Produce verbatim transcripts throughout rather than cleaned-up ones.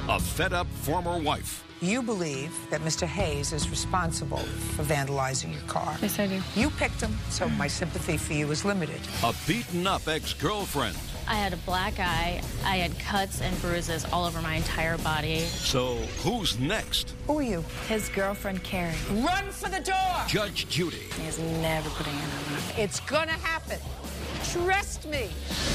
a fed-up former wife. You believe that Mister Hayes is responsible for vandalizing your car. Yes, I do. You picked him, so my sympathy for you is limited. A beaten-up ex-girlfriend. I had a black eye. I had cuts and bruises all over my entire body. So who's next? Who are you? His girlfriend, Carrie. Run for the door! Judge Judy. He's never putting in on me. It's gonna happen. Trust me.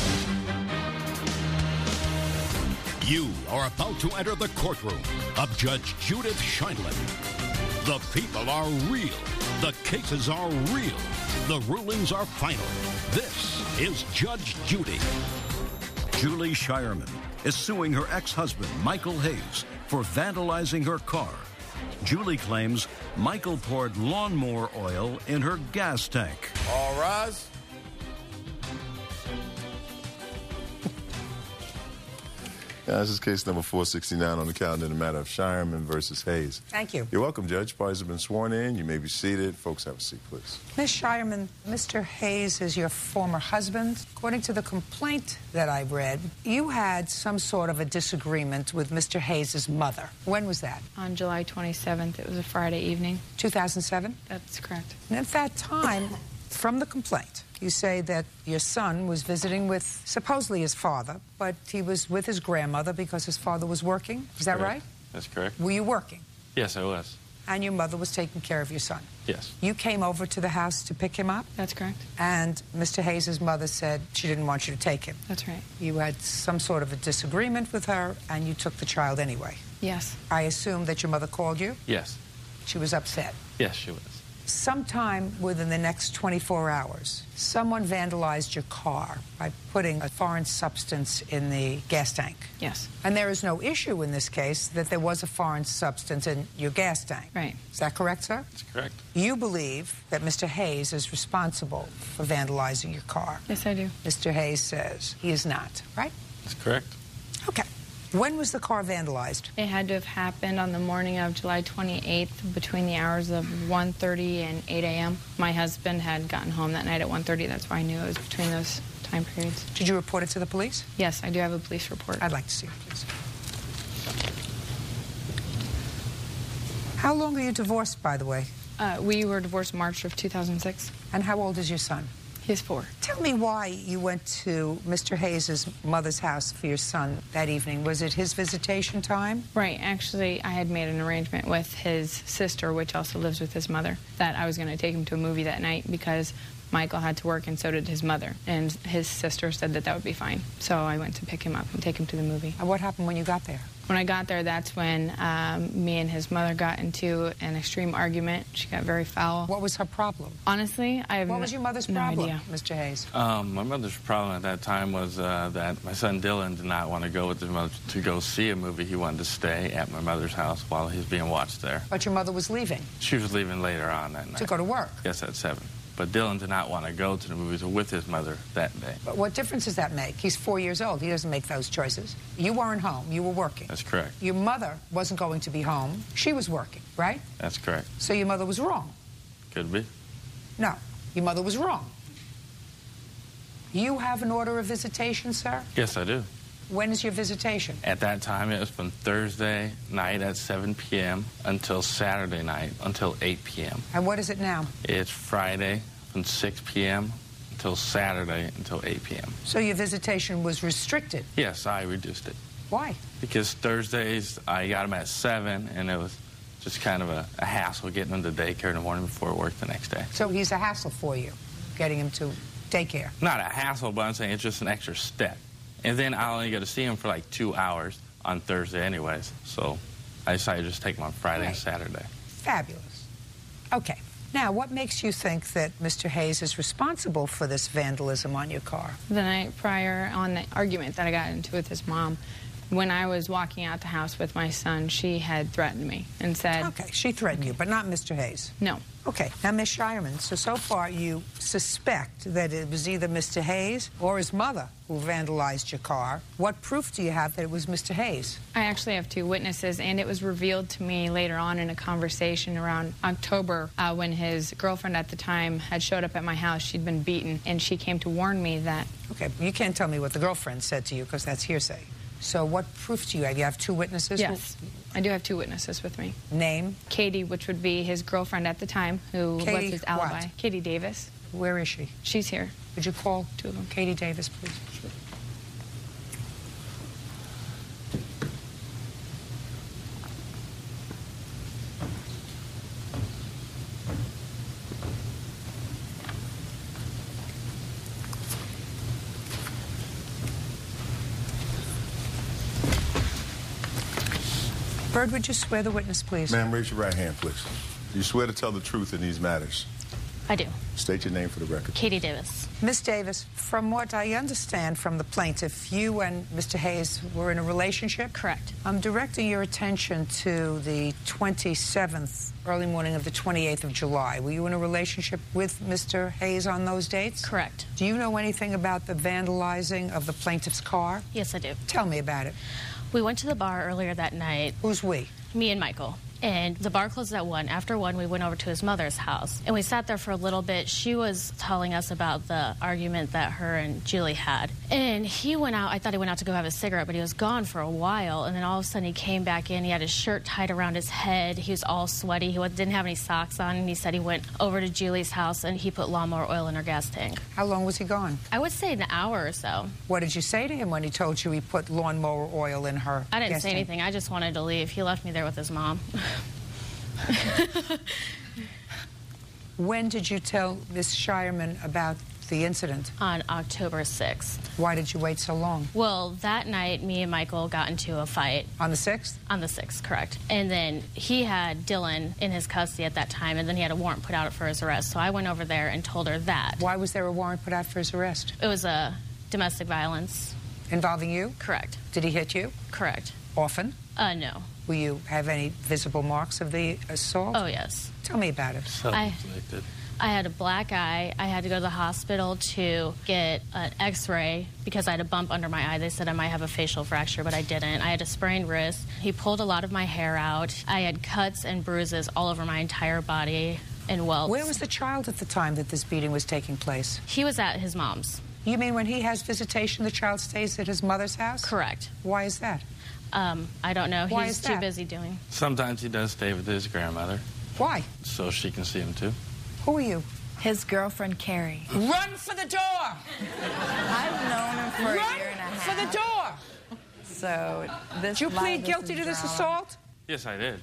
You are about to enter the courtroom of Judge Judith Sheindlin. The people are real. The cases are real. The rulings are final. This is Judge Judy. Julie Shireman is suing her ex-husband, Michael Hayes, for vandalizing her car. Julie claims Michael poured lawnmower oil in her gas tank. All rise. Yeah, this is case number four sixty-nine on the calendar in the matter of Shireman versus Hayes. Thank you. You're welcome, Judge. Parties have been sworn in. You may be seated. Folks, have a seat, please. Miss Shireman, Mister Hayes is your former husband. According to the complaint that I read, you had some sort of a disagreement with Mister Hayes' mother. When was that? On July twenty-seventh, it was a Friday evening. two thousand seven? That's correct. And at that time, from the complaint, you say that your son was visiting with supposedly his father, but he was with his grandmother because his father was working. Is that Correct. right? That's correct. Were you working? Yes, I was. And your mother was taking care of your son? Yes. You came over to the house to pick him up? That's correct. And Mister Hayes' mother said she didn't want you to take him. That's right. You had some sort of a disagreement with her, and you took the child anyway. Yes. I assume that your mother called you? Yes. She was upset. Yes, she was. Sometime within the next twenty-four hours, someone vandalized your car by putting a foreign substance in the gas tank. Yes. And there is no issue in this case that there was a foreign substance in your gas tank. Right. Is that correct, sir? That's correct. You believe that Mister Hayes is responsible for vandalizing your car. Yes, I do. Mister Hayes says he is not, right? That's correct. Okay. When was the car vandalized? It had to have happened on the morning of July twenty-eighth between the hours of one thirty and eight a m My husband had gotten home that night at one thirty. That's why I knew it was between those time periods. Did you report it to the police? Yes, I do have a police report. I'd like to see it, please. How long are you divorced, by the way? Uh, we were divorced March of two thousand six. And how old is your son? He's four. Tell me why you went to Mister Hayes' mother's house for your son that evening. Was it his visitation time? Right. Actually, I had made an arrangement with his sister, which also lives with his mother, that I was going to take him to a movie that night because Michael had to work and so did his mother. And his sister said that that would be fine. So I went to pick him up and take him to the movie. And what happened when you got there? When I got there, that's when um, me and his mother got into an extreme argument. She got very foul. What was her problem? Honestly, I have What no, was your mother's no problem, idea. Mister Hayes? Um, my mother's problem at that time was uh, that my son Dylan did not want to go with his mother to go see a movie. He wanted to stay at my mother's house while he was being watched there. But your mother was leaving She was leaving later on that night. to go to work. Yes, at seven. But Dylan did not want to go to the movies with his mother that day. But what difference does that make? He's four years old. He doesn't make those choices. You weren't home. You were working. That's correct. Your mother wasn't going to be home. She was working, right? That's correct. So your mother was wrong. Could be. No, your mother was wrong. You have an order of visitation, sir? Yes, I do. When is your visitation? At that time, it was from Thursday night at seven p m until Saturday night until eight p m And what is it now? It's Friday from six p m until Saturday until eight p m So your visitation was restricted. Yes, I reduced it. Why? Because Thursdays, I got them at seven, and it was just kind of a, a hassle getting him to daycare in the morning before work the next day. So he's a hassle for you, getting him to daycare. Not a hassle, but I'm saying it's just an extra step. And then I only get to see him for like two hours on Thursday anyways. So I decided to just take him on Friday Right. and Saturday. Fabulous. Okay. Now, what makes you think that Mister Hayes is responsible for this vandalism on your car? The night prior, on the argument that I got into with his mom, when I was walking out the house with my son, she had threatened me and said... Okay, she threatened you, but not Mister Hayes. No. Okay, now, Miss Shireman, so, so far you suspect that it was either Mister Hayes or his mother who vandalized your car. What proof do you have that it was Mister Hayes? I actually have two witnesses, and it was revealed to me later on in a conversation around October uh, when his girlfriend at the time had showed up at my house. She'd been beaten, and she came to warn me that... Okay, you can't tell me what the girlfriend said to you because that's hearsay. So what proof do you have? You have two witnesses? Yes, I do have two witnesses with me. Name? Katie, which would be his girlfriend at the time, who Katie was his alibi. what? Katie Davis. Where is she? She's here. Would you call Two of them. Katie Davis, please? Sure. Bird, would you swear the witness, please? Ma'am, raise your right hand, please. Do you swear to tell the truth in these matters? I do. State your name for the record. Katie Davis. Miss Davis, from what I understand from the plaintiff, you and Mister Hayes were in a relationship? Correct. I'm directing your attention to the twenty-seventh, early morning of the twenty-eighth of July. Were you in a relationship with Mister Hayes on those dates? Correct. Do you know anything about the vandalizing of the plaintiff's car? Yes, I do. Tell me about it. We went to the bar earlier that night. Who's we? Me and Michael. And the bar closed at one. After one, we went over to his mother's house. And we sat there for a little bit. She was telling us about the argument that her and Julie had. And he went out. I thought he went out to go have a cigarette, but he was gone for a while. And then all of a sudden he came back in. He had his shirt tied around his head. He was all sweaty. He didn't have any socks on. And he said he went over to Julie's house and he put lawnmower oil in her gas tank. How long was he gone? I would say an hour or so. What did you say to him when he told you he put lawnmower oil in her I didn't gas say tank? anything. I just wanted to leave. He left me there with his mom. When did you tell Miss Shireman about the incident? On October sixth. Why did you wait so long? Well, that night, me and Michael got into a fight. On the sixth? On the sixth, correct. And then he had Dylan in his custody at that time, and then he had a warrant put out for his arrest. So I went over there and told her that. Why was there a warrant put out for his arrest? It was a domestic violence. Involving you? Correct. Did he hit you? Correct. Often? Uh, no. Will you have any visible marks of the assault? Oh, yes. Tell me about it. Self-inflicted. I had a black eye. I had to go to the hospital to get an x-ray because I had a bump under my eye. They said I might have a facial fracture, but I didn't. I had a sprained wrist. He pulled a lot of my hair out. I had cuts and bruises all over my entire body and welts. Where was the child at the time that this beating was taking place? He was at his mom's. You mean when he has visitation, the child stays at his mother's house? Correct. Why is that? Um, I don't know. Why He's is too that? busy doing. Sometimes he does stay with his grandmother, Why? so she can see him too. Who are you? His girlfriend, Carrie. Run for the door! I've known him for Run a year and a half. for the door! So this. Did you a lot plead of this guilty is to this drama. assault? Yes, I did.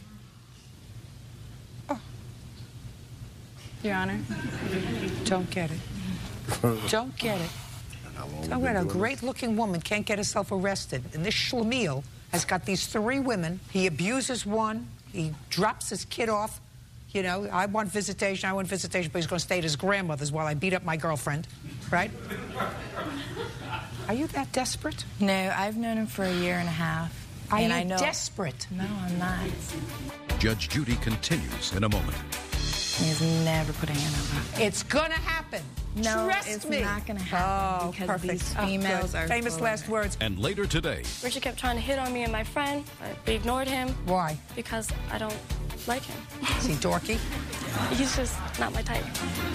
Your Honor. Don't get it. Don't get it. Talk about a great-looking woman can't get herself arrested. And this schlemiel has got these three women. He abuses one. He drops his kid off. You know, I want visitation, I want visitation, but he's going to stay at his grandmother's while I beat up my girlfriend, right? Are you that desperate? No, I've known him for a year and a half. Are and you I know. desperate? No, I'm not. Judge Judy continues in a moment. He's never put a hand on me. It's going to happen. No, Trust it's me. not going to happen Oh, because perfect. these Oh, females good. are Famous full of last it. words. And later today, Richard kept trying to hit on me and my friend, but we ignored him Why? because I don't like him. Is he dorky? He's just not my type.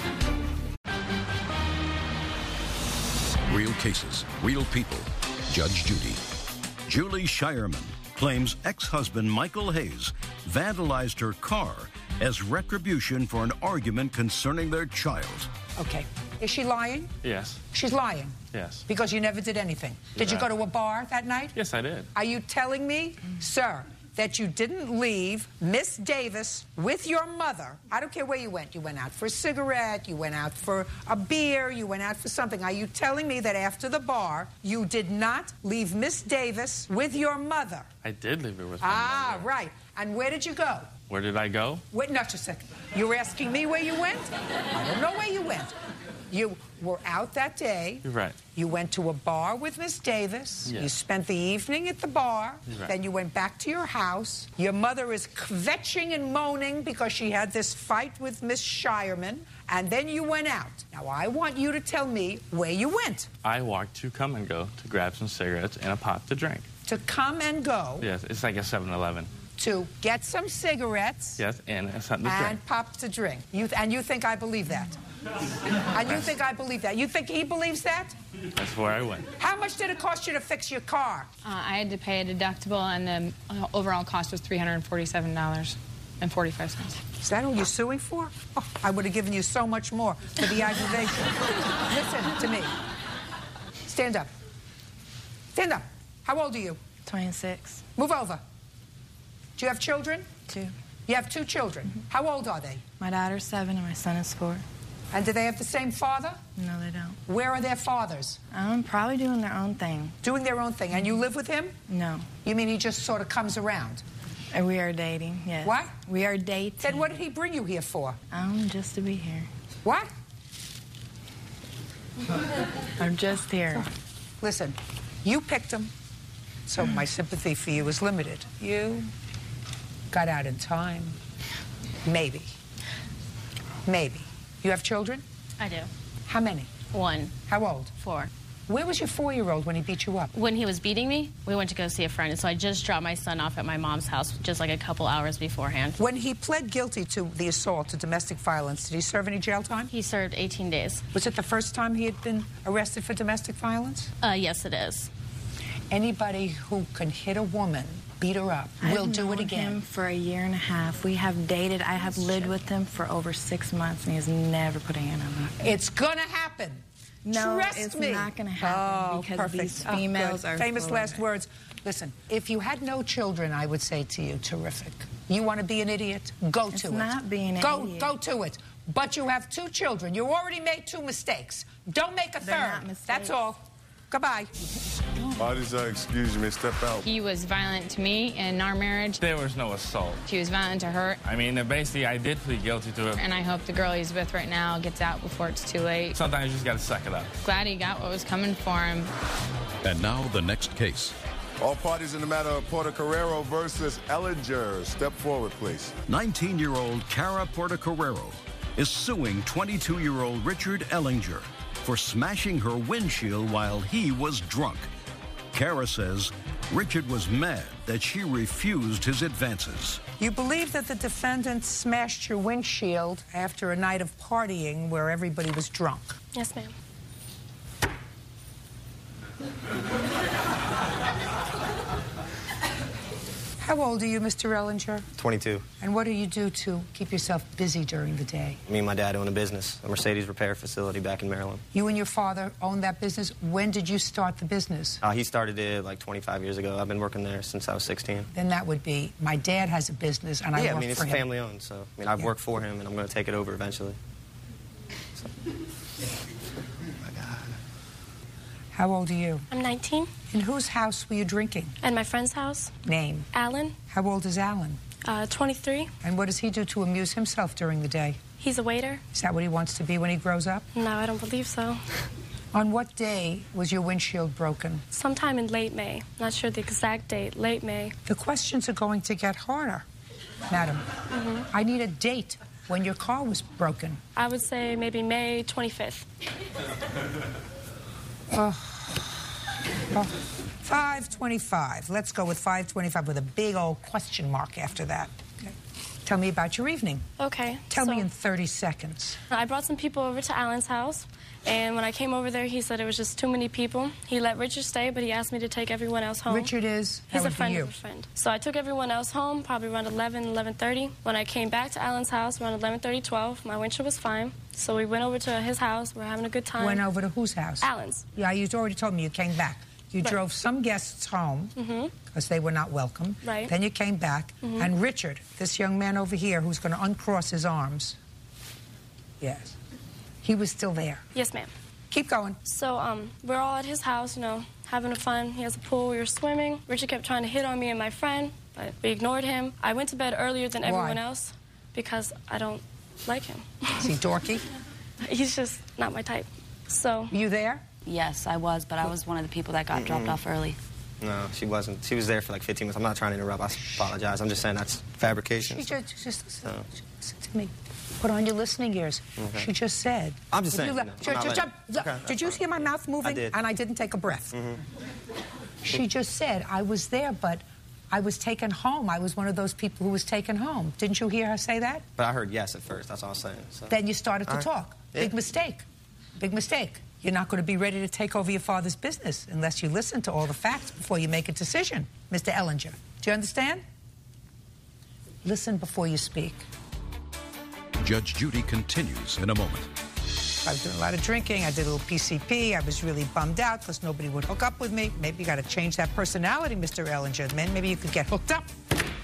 real cases, real people. Judge Judy. Julie Shireman claims ex-husband Michael Hayes vandalized her car as retribution for an argument concerning their child. Okay. Is she lying? Yes. She's lying. Yes. Because you never did anything. Did you Right. go to a bar that night? Yes, I did. Are you telling me, sir, that you didn't leave Miss Davis with your mother? I don't care where you went. You went out for a cigarette, you went out for a beer, you went out for something. Are you telling me that after the bar, you did not leave Miss Davis with your mother? I did leave her with my Ah, mother. right. And where did you go? Where did I go? Wait, not just a second. You're asking me where you went? I don't know where you went. You were out that day. You're right. You went to a bar with Miss Davis. Yes. You spent the evening at the bar. You're right. Then you went back to your house. Your mother is kvetching and moaning because she had this fight with Miss Shireman. And then you went out. Now, I want you to tell me where you went. I walked to Come and Go to grab some cigarettes and a pop to drink. To Come and Go. Yes, it's like a seven eleven. To get some cigarettes. Yes, and something to drink. And pop to drink. You th- and you think I believe that? And you think I believe that? You think he believes that? That's where I went. How much did it cost you to fix your car? Uh, I had to pay a deductible, and the uh, overall cost was three hundred forty-seven dollars and forty-five cents. Is that all you're suing for? Oh, I would have given you so much more for the aggravation. Listen to me. Stand up. Stand up. How old are you? twenty-six. Move over. Do you have children? Two. You have two children. Mm-hmm. How old are they? My daughter's seven and my son is four. And do they have the same father? No, they don't. Where are their fathers? Um, probably doing their own thing. Doing their own thing. And you live with him? No. You mean he just sort of comes around? And we are dating, yes. What? We are dating. Then what did he bring you here for? Um, just to be here. What? I'm just here. Listen, you picked him, so my sympathy for you is limited. You got out in time. Maybe. Maybe. You have children? I do. How many? One. How old? Four. Where was your four-year-old when he beat you up? When he was beating me, we went to go see a friend, and so I just dropped my son off at my mom's house just like a couple hours beforehand. When he pled guilty to the assault, to domestic violence, did he serve any jail time? He served eighteen days. Was it the first time he had been arrested for domestic violence? Uh, yes, it is. Anybody who can hit a woman, beat her up, will I've do known it again. him for a year and a half. We have dated. I have lived with him for over six months, and he has never put a hand on me. It's gonna happen. No, Trust it's me. not going to happen Oh, because perfect. these Oh, females good. are Famous full last of it. words. Listen, if you had no children, I would say to you, terrific. You want to be an idiot? Go It's to it. not being an go, idiot. Go to it. But you have two children. You already made two mistakes. Don't make a They're third. not mistakes. That's all. Goodbye. Parties are excuse me, step out. He was violent to me in our marriage. There was no assault. He was violent to her. I mean, basically, I did plead guilty to it. And I hope the girl he's with right now gets out before it's too late. Sometimes you just gotta suck it up. Glad he got what was coming for him. And now the next case. All parties in the matter of Portocarrero versus Ellinger. Step forward, please. nineteen-year-old Cara Portocarrero is suing twenty-two-year-old Richard Ellinger for smashing her windshield while he was drunk. Cara says Richard was mad that she refused his advances. You believe that the defendant smashed your windshield after a night of partying where everybody was drunk? Yes, ma'am. How old are you, Mister Ellinger? twenty-two. And what do you do to keep yourself busy during the day? Me and my dad own a business, a Mercedes repair facility back in Maryland. You and your father own that business. When did you start the business? Uh, he started it like twenty-five years ago. I've been working there since I was sixteen. Then that would be, my dad has a business and I yeah, work I mean, it's for him. family owned, so I mean, I've Yeah. worked for him and I'm going to take it over eventually. So. How old are you? I'm nineteen. In whose house were you drinking? At my friend's house. Name. Alan, How old is Alan? uh, twenty-three. And what does he do to amuse himself during the day? He's a waiter. Is that what he wants to be when he grows up? No, I don't believe so. On what day was your windshield broken? Sometime in late May. Not sure the exact date. Late May. The questions are going to get harder, madam. Mm-hmm. I need a date when your car was broken. I would say maybe May twenty-fifth. Oh. Oh. five twenty-five. Let's go with five twenty-five with a big old question mark after that. Okay. Tell me about your evening. Okay. Tell so me in thirty seconds. I brought some people over to Alan's house, and when I came over there, he said it was just too many people. He let Richard stay, but he asked me to take everyone else home. Richard is? He's That a would be friend you. of a friend. So I took everyone else home, probably around eleven, eleven thirty. When I came back to Alan's house around eleven thirty, twelve, my windshield was fine. So we went over to his house. We're having a good time. Went over to whose house? Alan's. Yeah, you already told me you came back. You Right. drove some guests home because they were not welcome. Right. Then you came back, Mhm. and Richard, this young man over here who's going to uncross his arms, yes, he was still there. Yes, ma'am. Keep going. So um, we're all at his house, you know, having fun. He has a pool. We were swimming. Richard kept trying to hit on me and my friend, but we ignored him. I went to bed earlier than Why? everyone else because I don't like him. Is he dorky? He's just not my type. So you there? Yes, I was, but I was one of the people that got Mm-mm. dropped off early. No, she wasn't. She was there for like fifteen minutes. I'm not trying to interrupt. I apologize. I'm just saying that's fabrication. She just, just listen, So. listen to me. Put on your listening ears. Okay. She just said. I'm just If you saying, le- I'm ju- not ju- letting- ju- Okay, did that's you fine. see my mouth moving? I did. And I didn't take a breath. Mm-hmm. She just said, I was there, but I was taken home. I was one of those people who was taken home. Didn't you hear her say that? But I heard yes at first. That's all I was saying. So. Then you started to All right. talk. Yeah. Big mistake. Big mistake. you're not going to be ready to take over your father's business unless you listen to all the facts before you make a decision, Mister Ellinger. Do you understand? Listen before you speak. Judge Judy continues in a moment. I was doing a lot of drinking. I did a little P C P. I was really bummed out because nobody would hook up with me. Maybe you got to change that personality, Mister Ellinger. Man, maybe you could get hooked up.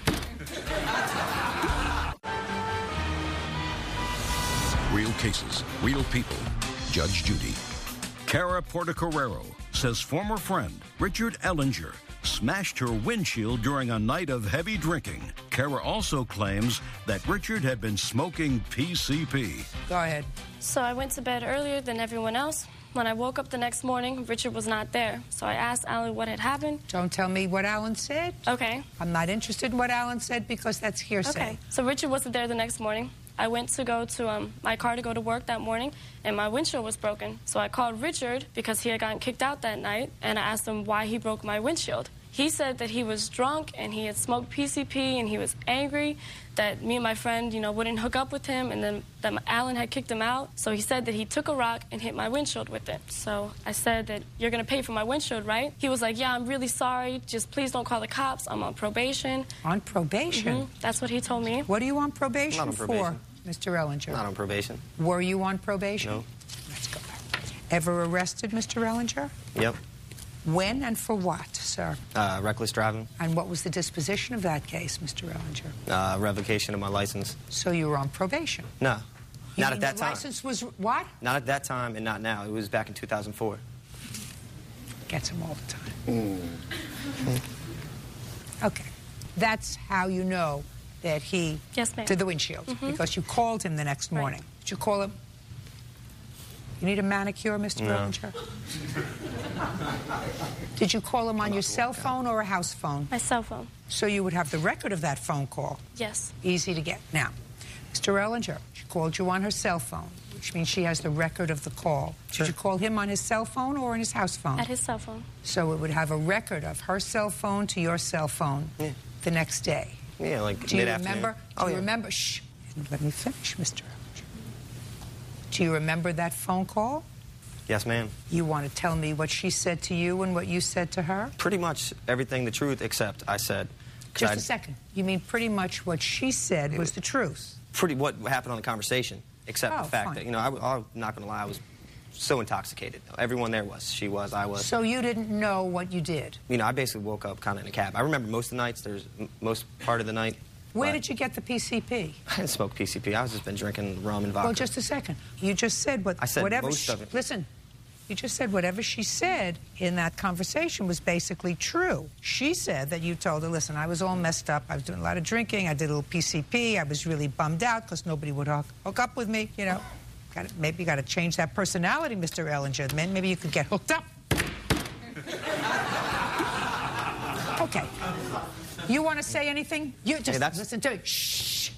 Real cases, real people. Judge Judy. Cara Portocarrero says former friend Richard Ellinger smashed her windshield during a night of heavy drinking. Cara also claims that Richard had been smoking P C P. Go ahead. So I went to bed earlier than everyone else. When I woke up the next morning, Richard was not there. So I asked Alan what had happened. Don't tell me what Alan said. Okay. I'm not interested in what Alan said because that's hearsay. Okay. So Richard wasn't there the next morning. I went to go to um, my car to go to work that morning, and my windshield was broken. So I called Richard because he had gotten kicked out that night, and I asked him why he broke my windshield. He said that he was drunk and he had smoked P C P and he was angry that me and my friend, you know, wouldn't hook up with him, and then that Alan had kicked him out. So he said that he took a rock and hit my windshield with it. So I said that, you're going to pay for my windshield, right? He was like, yeah, I'm really sorry. Just please don't call the cops. I'm on probation. On probation? Mm-hmm. That's what he told me. What are you on probation, I'm not on probation. for, Mister Ellinger? Not on probation. Were you on probation? No. Let's go back. Ever arrested, Mister Ellinger? Yep. When and for what, sir? Uh, reckless driving. And what was the disposition of that case, Mister Ellinger? Uh, revocation of my license. So you were on probation? No. You not mean at that the time. license was what? Not at that time and not now. It was back in two thousand four. Gets him all the time. Mm. Okay. That's how you know that he yes, ma'am. did the windshield, mm-hmm. because you called him the next morning. Right. Did you call him? You need a manicure, Mister No. Ellinger? Did you call him on your cell phone or a house phone? My cell phone. So you would have the record of that phone call. Yes. Easy to get. Now, Mister Ellinger, she called you on her cell phone, which means she has the record of the call. Sure. Did you call him on his cell phone or on his house phone? At his cell phone. So it would have a record of her cell phone to your cell phone Yeah. the next day. Yeah, like Do you mid-afternoon. remember? Do Oh, you yeah. remember? Shh. Let me finish, Mister Ellinger. Do you remember that phone call? Yes, ma'am. You want to tell me what she said to you and what you said to her? Pretty much everything the truth, except I said. 'cause Just I- a second. You mean pretty much what she said was the truth? Pretty what happened on the conversation, except Oh, the fact fine. that, you know, I, I'm not going to lie, I was so intoxicated. Everyone there was. She was, I was. So you didn't know what you did? You know, I basically woke up kind of in a cab. I remember most of the nights. There's m- most part of the night. Where but did you get the P C P? I didn't smoke P C P. I was just been drinking rum and vodka. Well, just a second. You just said what. I said whatever most she, of it. Listen, you just said whatever she said in that conversation was basically true. She said that you told her, listen, I was all messed up. I was doing a lot of drinking. I did a little P C P. I was really bummed out because nobody would hook, hook up with me. You know, got maybe you got to change that personality, Mister Ellinger. Man, maybe you could get hooked up. Okay. You want to say anything? You just Hey, that's- listen to it. Shh.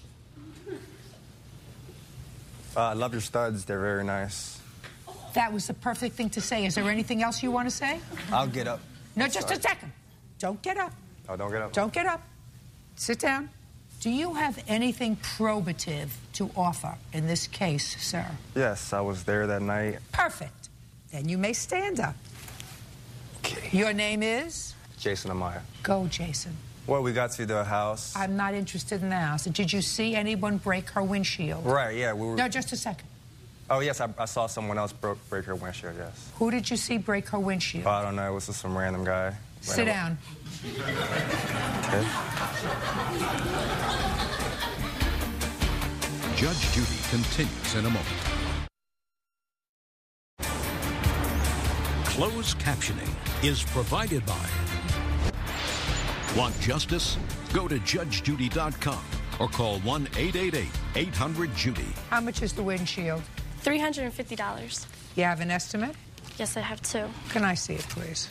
Uh, I love your studs. They're very nice. That was the perfect thing to say. Is there anything else you want to say? I'll get up. No, just a second. Don't get up. Oh, don't get up. Don't get up. Sit down. Do you have anything probative to offer in this case, sir? Yes, I was there that night. Perfect. Then you may stand up. Okay. Your name is? Jason Amaya. Go, Jason. Well, we got to the house. I'm not interested in the house. Did you see anyone break her windshield? Right, yeah. We were... No, just a second. Oh, yes, I, I saw someone else broke, break her windshield, yes. Who did you see break her windshield? Oh, I don't know. It was just some random guy. Sit down. Okay. Judge Judy continues in a moment. Closed captioning is provided by... Want justice? Go to judge judy dot com or call one eight eight eight, eight hundred, Judy. How much is the windshield? three hundred fifty dollars. You have an estimate? Yes, I have two. Can I see it, please?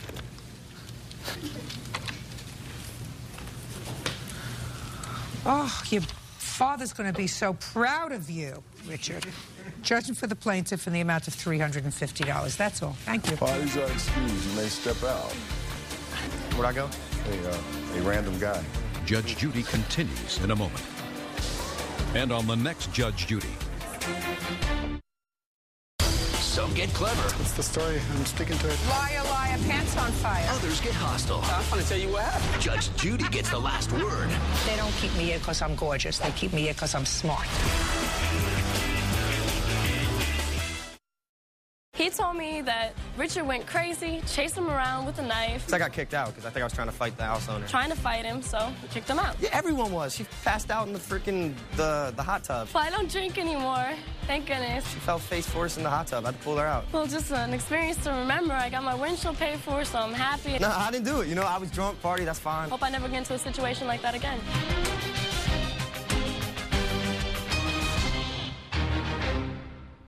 Oh, your father's going to be so proud of you, Richard. Judging for the plaintiff in the amount of three hundred fifty dollars. That's all. Thank you. Parties are excused. You may step out. Where'd I go? A, uh, a random guy. Judge Judy continues in a moment. And on the next Judge Judy. Some get clever. That's the story. I'm sticking to it. Liar, liar, pants on fire. Others get hostile. I'm going to tell you what happened. Judge Judy gets the last word. They don't keep me here because I'm gorgeous. They keep me here because I'm smart. He told me that Richard went crazy, chased him around with a knife. So I got kicked out because I think I was trying to fight the house owner. Trying to fight him, so we kicked him out. Yeah, everyone was. She passed out in the freaking the the hot tub. Well, I don't drink anymore. Thank goodness. She fell face first in the hot tub. I had to pull her out. Well, just an experience to remember. I got my windshield paid for, so I'm happy. No, I didn't do it. You know, I was drunk, party, that's fine. Hope I never get into a situation like that again.